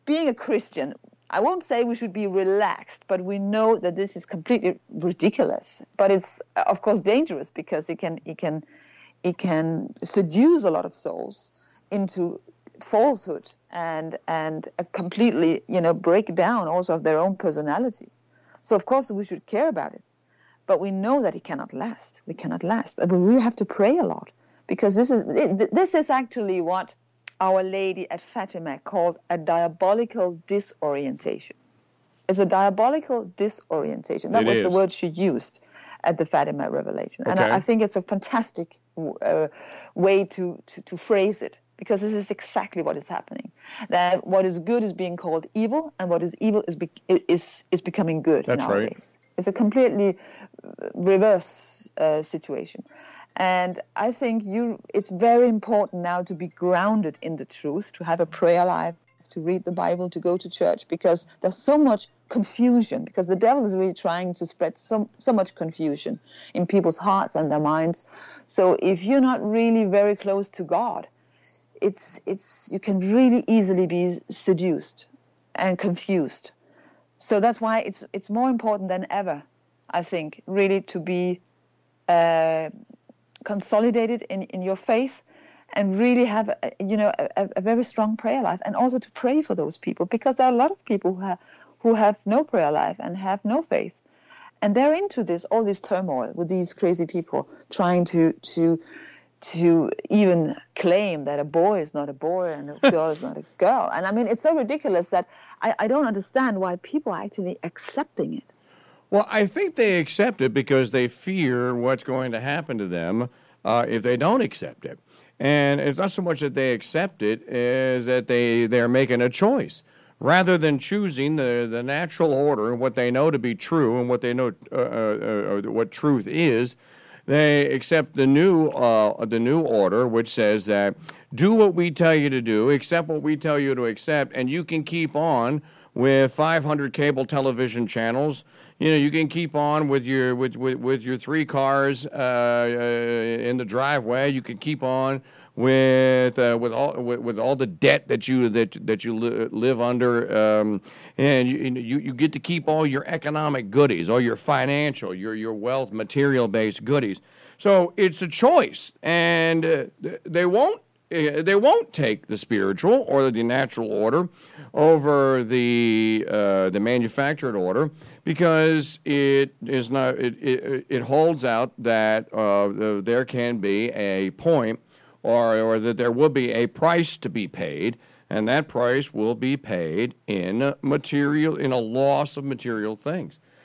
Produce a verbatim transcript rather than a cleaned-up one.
being a Christian, I won't say we should be relaxed, but we know that this is completely ridiculous. But it's, of course, dangerous because it can it can it can seduce a lot of souls into falsehood and and completely, you know, break down also of their own personality. So of course we should care about it, but we know that it cannot last. We cannot last, but we really have to pray a lot, because this is this is actually what Our Lady at Fatima called a diabolical disorientation. It's a diabolical disorientation. That it was is. the word she used at the Fatima revelation. Okay. And I, I think it's a fantastic uh, way to, to, to phrase it, because this is exactly what is happening. That what is good is being called evil, and what is evil is be, is is becoming good. That's nowadays. right. It's a completely reverse uh, situation. And I think you, it's very important now to be grounded in the truth, to have a prayer life, to read the Bible, to go to church, because there's so much confusion, because the devil is really trying to spread so, so much confusion in people's hearts and their minds. So if you're not really very close to God, it's it's you can really easily be seduced and confused. So that's why it's it's more important than ever, I think, really to be uh, consolidated in, in your faith, and really have a, you know a, a very strong prayer life, and also to pray for those people, because there are a lot of people who have who have no prayer life and have no faith, and they're into this all this turmoil with these crazy people trying to to to even claim that a boy is not a boy and a girl is not a girl. And I mean, it's so ridiculous that I, I don't understand why people are actually accepting it. Well, I think they accept it because they fear what's going to happen to them uh, if they don't accept it. And it's not so much that they accept it as that they, they're making a choice. Rather than choosing the, the natural order and what they know to be true and what they know uh, uh, uh, what truth is, they accept the new uh, the new order, which says that do what we tell you to do, accept what we tell you to accept, and you can keep on with five hundred cable television channels. You know, you can keep on with your with with, with your three cars uh, uh, in the driveway. You can keep on with uh, with all with, with all the debt that you that that you li- live under, um, and you, you you get to keep all your economic goodies, all your financial, your your wealth, material based goodies. So it's a choice, and uh, they won't. They won't take the spiritual or the natural order over the uh, the manufactured order, because it is not. It it, it holds out that uh, there can be a point, or or that there will be a price to be paid, and that price will be paid in material in a loss of material things.